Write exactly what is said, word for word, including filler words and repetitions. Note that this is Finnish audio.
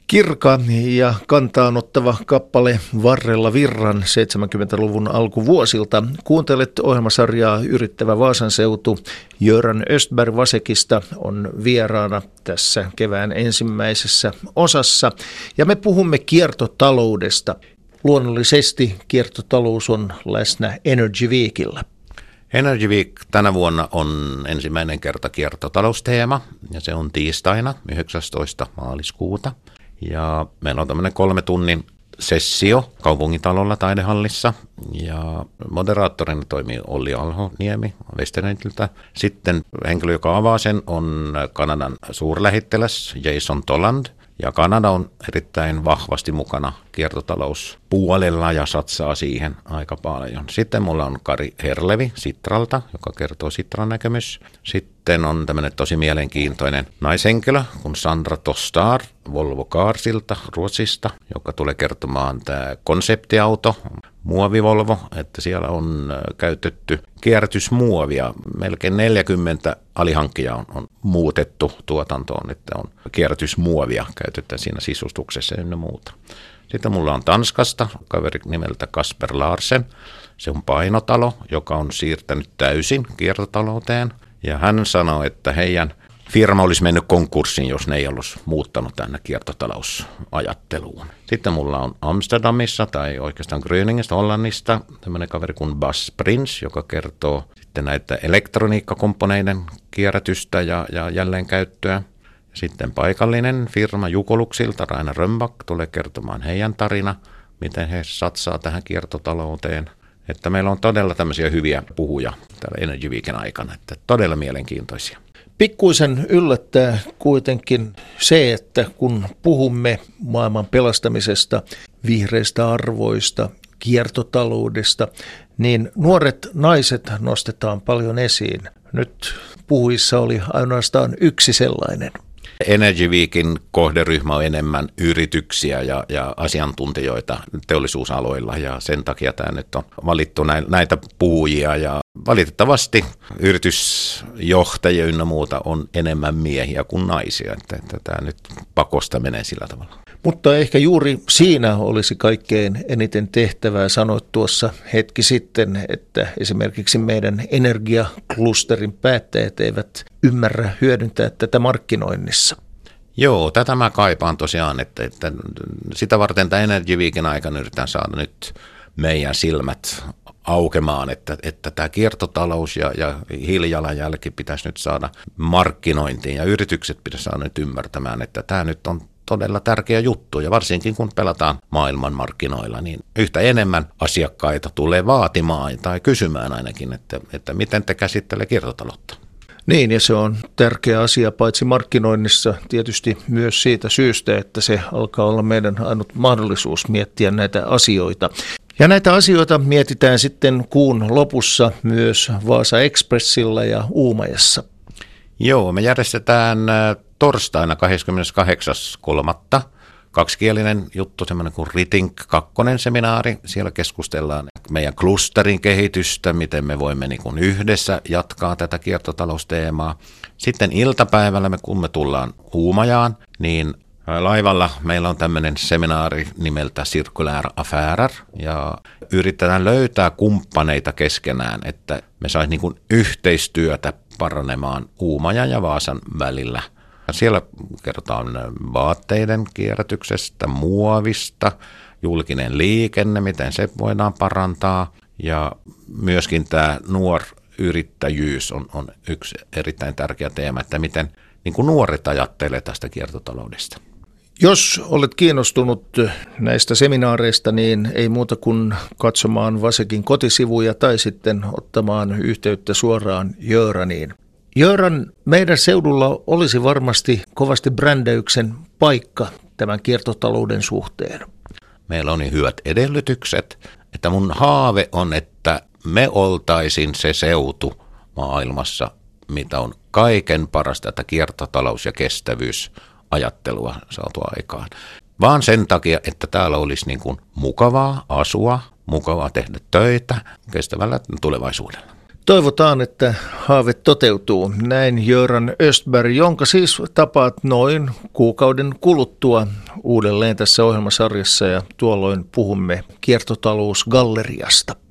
Kirka ja kantaanottava kappale Varrella virran seitsemänkymmentäluvun alkuvuosilta. Kuuntelet ohjelmasarjaa Yrittävä Vaasan seutu. Göran Östberg Vasekista on vieraana tässä kevään ensimmäisessä osassa. Ja me puhumme kiertotaloudesta. Luonnollisesti kiertotalous on läsnä Energy Weekillä. Energy Week tänä vuonna on ensimmäinen kerta kiertotalousteema ja se on tiistaina yhdeksästoista maaliskuuta. Ja meillä on tämmöinen kolme tunnin sessio kaupungintalolla taidehallissa ja moderaattorina toimii Olli Alhoniemi Westernetiltä. Sitten henkilö, joka avaa sen, on Kanadan suurlähettiläs Jason Toland. Ja Kanada on erittäin vahvasti mukana kiertotalouspuolella ja satsaa siihen aika paljon. Sitten mulla on Kari Herlevi Sitralta, joka kertoo Sitran näkemys. Sitten on tämmöinen tosi mielenkiintoinen naishenkilö kuin Sandra Tostar Volvo Carsilta Ruotsista, joka tulee kertomaan tämä konseptiauto, muovivolvo, että siellä on käytetty kierrätysmuovia. Melkein neljäkymmentä alihankkijaa on, on muutettu tuotantoon, että on kierrätysmuovia käytetään siinä sisustuksessa ennen muuta. Sitten mulla on Tanskasta kaveri nimeltä Kasper Larsen. Se on painotalo, joka on siirtänyt täysin kiertotalouteen. Ja hän sanoi, että heidän firma olisi mennyt konkurssiin, jos ne ei olisi muuttanut tänne kiertotalousajatteluun. Sitten mulla on Amsterdamissa tai oikeastaan Gröningistä, Hollannista, tämmöinen kaveri kuin Bas Prins, joka kertoo sitten näitä elektroniikkakomponeiden kierrätystä ja, ja jälleenkäyttöä. Sitten paikallinen firma Jukoluksilta, Raina Römbak, tulee kertomaan heidän tarina, miten he satsaa tähän kiertotalouteen. Että meillä on todella tämmöisiä hyviä puhuja täällä Energy Weekin aikana, että todella mielenkiintoisia. Pikkuisen yllättää kuitenkin se, että kun puhumme maailman pelastamisesta, vihreistä arvoista, kiertotaloudesta, niin nuoret naiset nostetaan paljon esiin. Nyt puhuissa oli ainoastaan yksi sellainen. Energy Weekin kohderyhmä on enemmän yrityksiä ja, ja asiantuntijoita teollisuusaloilla ja sen takia tämä nyt on valittu näitä puhujia ja valitettavasti yritysjohtajia ynnä muuta on enemmän miehiä kuin naisia, että, että tämä nyt pakosta menee sillä tavalla. Mutta ehkä juuri siinä olisi kaikkein eniten tehtävää. Sanoit tuossa hetki sitten, että esimerkiksi meidän energiaklusterin päättäjät eivät ymmärrä hyödyntää tätä markkinoinnissa. Joo, tätä mä kaipaan tosiaan, että, että sitä varten tämä Energy Weekin aikana yritetään saada nyt meidän silmät aukemaan, että, että tämä kiertotalous ja, ja hiilijalanjälki pitäisi nyt saada markkinointiin ja yritykset pitäisi saada nyt ymmärtämään, että tämä nyt on todella tärkeä juttu ja varsinkin kun pelataan maailmanmarkkinoilla, niin yhtä enemmän asiakkaita tulee vaatimaan tai kysymään ainakin, että, että miten te käsittelee kiertotaloutta. Niin, ja se on tärkeä asia paitsi markkinoinnissa tietysti myös siitä syystä, että se alkaa olla meidän ainut mahdollisuus miettiä näitä asioita. Ja näitä asioita mietitään sitten kuun lopussa myös Vaasa Expressilla ja Uumajassa. Joo, me järjestetään torstaina kahdeskymmeneskahdeksas kolmatta kaksikielinen juttu, semmoinen kuin Ritink kakkonen seminaari. Siellä keskustellaan meidän klusterin kehitystä, miten me voimme niin kuin yhdessä jatkaa tätä kiertotalousteemaa. Sitten iltapäivällä, me, kun me tullaan Uumajaan, niin laivalla meillä on tämmöinen seminaari nimeltä Circular Affärer ja yritetään löytää kumppaneita keskenään, että me saisi niin kuin yhteistyötä paranemaan Uumajan ja Vaasan välillä. Siellä kerrotaan vaatteiden kierrätyksestä, muovista, julkinen liikenne, miten se voidaan parantaa ja myöskin tämä nuoryrittäjyys on, on yksi erittäin tärkeä teema, että miten niin kuin nuoret ajattelee tästä kiertotaloudesta. Jos olet kiinnostunut näistä seminaareista, niin ei muuta kuin katsomaan Vasekin kotisivuja tai sitten ottamaan yhteyttä suoraan Göraniin. Göran, meidän seudulla olisi varmasti kovasti brändäyksen paikka tämän kiertotalouden suhteen. Meillä on niin hyvät edellytykset, että mun haave on, että me oltaisiin se seutu maailmassa, mitä on kaiken parasta tätä kiertotalous- ja kestävyysajattelua saatu aikaan. Vaan sen takia, että täällä olisi niin kuin mukavaa asua, mukavaa tehdä töitä kestävällä tulevaisuudella. Toivotaan, että haave toteutuu. Näin Göran Östberg, jonka siis tapaat noin kuukauden kuluttua uudelleen tässä ohjelmasarjassa ja tuolloin puhumme kiertotalousgalleriasta.